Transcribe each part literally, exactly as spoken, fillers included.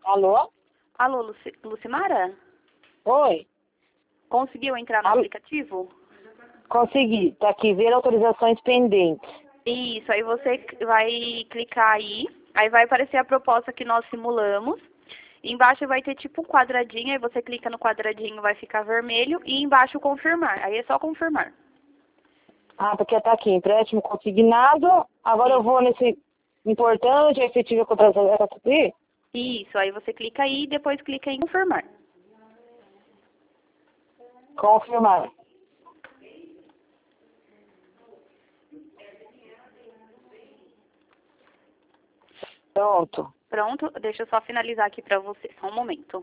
Alô? Alô, Luci Lucimara? Oi. Conseguiu entrar no Alô? aplicativo? Consegui. Tá aqui, ver autorizações pendentes. Isso, aí você vai clicar aí, aí vai aparecer a proposta que nós simulamos. Embaixo vai ter tipo um quadradinho, aí você clica no quadradinho, vai ficar vermelho, e embaixo confirmar. Aí é só confirmar. Ah, porque tá aqui, empréstimo consignado. Agora eu vou nesse importante, efetivo contratação. Isso, aí você clica aí e depois clica em confirmar. Confirmar. Pronto. Pronto, deixa eu só finalizar aqui pra você, só um momento.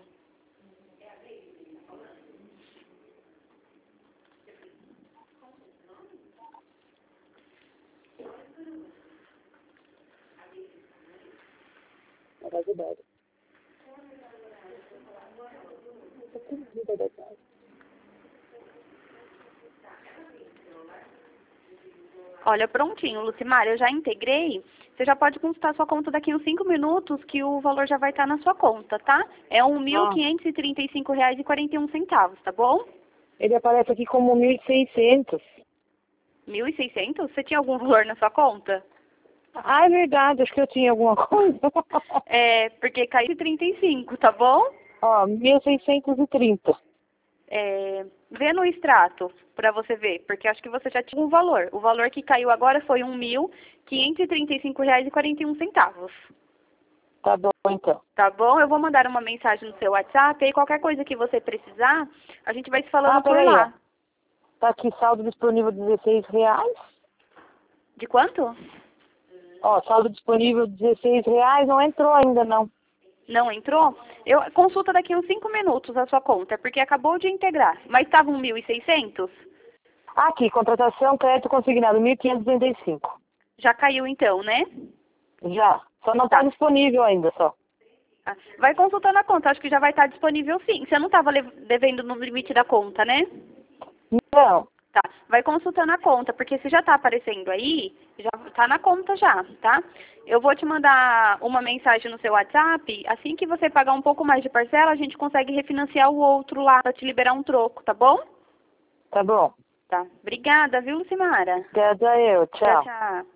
Olha, prontinho, Lucimara, eu já integrei. Você já pode consultar sua conta daqui uns cinco minutos, que o valor já vai estar na sua conta, tá? É um mil Ah, quinhentos e trinta e cinco reais e quarenta e um centavos, tá bom? ele aparece aqui como mil e seiscentos. mil e seiscentos? Você tinha algum valor na sua conta? Ah, é verdade, acho que eu tinha alguma coisa. É, porque caiu de trinta e cinco, tá bom? Ó, mil seiscentos e trinta. É, vê no extrato para você ver, porque acho que você já tinha um valor. O valor que caiu agora foi um mil quinhentos e trinta e cinco reais e quarenta e um centavos. Tá bom, então. Tá bom? Eu vou mandar uma mensagem no seu WhatsApp e qualquer coisa que você precisar, a gente vai se falando Ah, por peraí, ó. lá. Tá aqui saldo disponível dezesseis reais. De quanto? Ó, saldo disponível dezesseis reais, não entrou ainda não. Não entrou? Eu consulta daqui uns cinco minutos a sua conta, porque acabou de integrar. Mas estava um mil e seiscentos? Aqui, contratação, crédito consignado, mil quinhentos e duzentos e cinco. Já caiu então, né? Já. Só não tá Tá. disponível ainda, só. Ah, vai consultando a conta, acho que já vai estar disponível sim. Você não estava devendo no limite da conta, né? Não. Tá. Vai consultando a conta, porque se já está aparecendo aí, já está na conta já, tá? Eu vou te mandar uma mensagem no seu WhatsApp. Assim que você pagar um pouco mais de parcela, a gente consegue refinanciar o outro lá para te liberar um troco, tá bom? Tá bom. Tá. Obrigada, viu, Lucimara? Obrigada eu. Tchau, Tchau. tchau.